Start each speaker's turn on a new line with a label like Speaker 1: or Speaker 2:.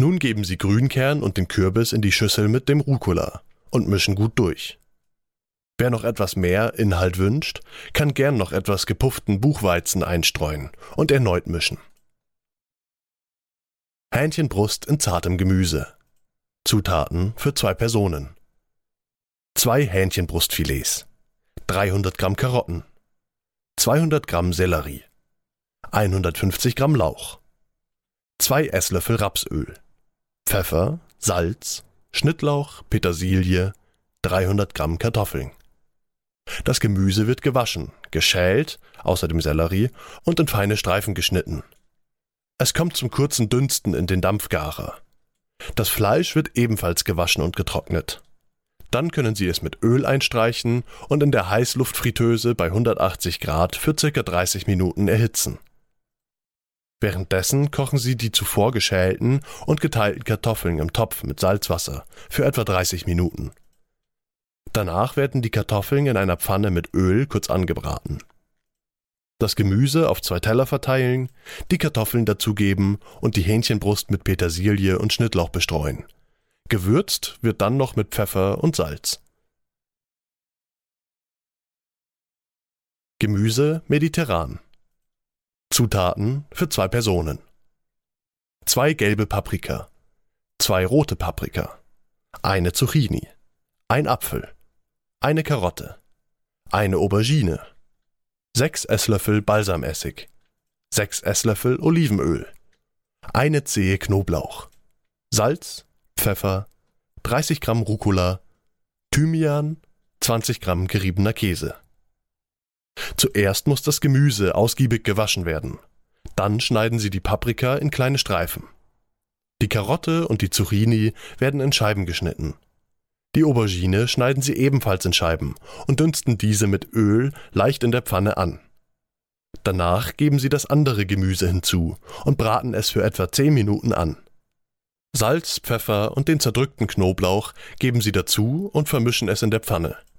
Speaker 1: Nun geben Sie Grünkern und den Kürbis in die Schüssel mit dem Rucola und mischen gut durch. Wer noch etwas mehr Inhalt wünscht, kann gern noch etwas gepufften Buchweizen einstreuen und erneut mischen. Hähnchenbrust in zartem Gemüse. Zutaten für 2 Personen: 2 Hähnchenbrustfilets, 300 Gramm Karotten, 200 Gramm Sellerie, 150 Gramm Lauch, 2 Esslöffel Rapsöl, Pfeffer, Salz, Schnittlauch, Petersilie, 300 Gramm Kartoffeln. Das Gemüse wird gewaschen, geschält, außer dem Sellerie, und in feine Streifen geschnitten. Es kommt zum kurzen Dünsten in den Dampfgarer. Das Fleisch wird ebenfalls gewaschen und getrocknet. Dann können Sie es mit Öl einstreichen und in der Heißluftfritteuse bei 180 Grad für ca. 30 Minuten erhitzen. Währenddessen kochen Sie die zuvor geschälten und geteilten Kartoffeln im Topf mit Salzwasser für etwa 30 Minuten. Danach werden die Kartoffeln in einer Pfanne mit Öl kurz angebraten. Das Gemüse auf 2 Teller verteilen, die Kartoffeln dazugeben und die Hähnchenbrust mit Petersilie und Schnittlauch bestreuen. Gewürzt wird dann noch mit Pfeffer und Salz. Gemüse mediterran. Zutaten für 2 Personen: 2 gelbe Paprika, 2 rote Paprika, 1 Zucchini, 1 Apfel, 1 Karotte, 1 Aubergine, 6 Esslöffel Balsamessig, 6 Esslöffel Olivenöl, 1 Zehe Knoblauch, Salz, Pfeffer, 30 Gramm Rucola, Thymian, 20 Gramm geriebener Käse. Zuerst muss das Gemüse ausgiebig gewaschen werden. Dann schneiden Sie die Paprika in kleine Streifen. Die Karotte und die Zucchini werden in Scheiben geschnitten. Die Aubergine schneiden Sie ebenfalls in Scheiben und dünsten diese mit Öl leicht in der Pfanne an. Danach geben Sie das andere Gemüse hinzu und braten es für etwa 10 Minuten an. Salz, Pfeffer und den zerdrückten Knoblauch geben Sie dazu und vermischen es in der Pfanne.